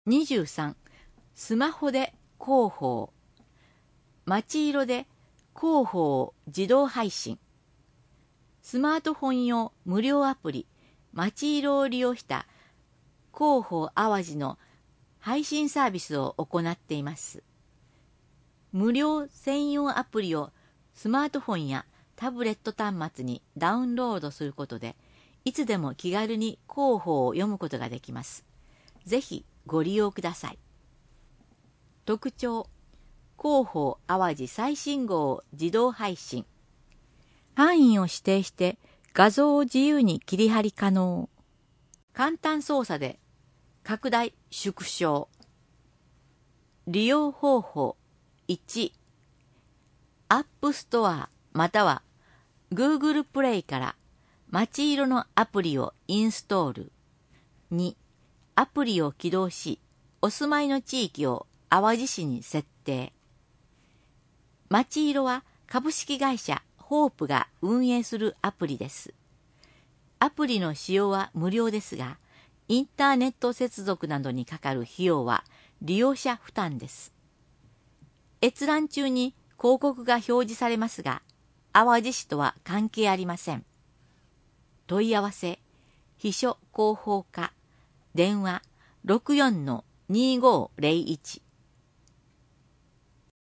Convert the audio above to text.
23、スマホで広報。街色で広報自動配信。スマートフォン用無料アプリ街色を利用した広報淡路の配信サービスを行っています。無料専用アプリをスマートフォンやタブレット端末にダウンロードすることで、いつでも気軽に広報を読むことができます。ぜひご利用ください。特徴、広報淡路最新号を自動配信。範囲を指定して画像を自由に切り貼り可能。簡単操作で拡大縮小。利用方法1、アップストアまたは Google プレイから街色のアプリをインストール。2、アプリを起動し、お住まいの地域を淡路市に設定。街色は株式会社ホープが運営するアプリです。アプリの使用は無料ですが、インターネット接続などにかかる費用は利用者負担です。閲覧中に広告が表示されますが、淡路市とは関係ありません。問い合わせ、秘書広報課、電話 64-2501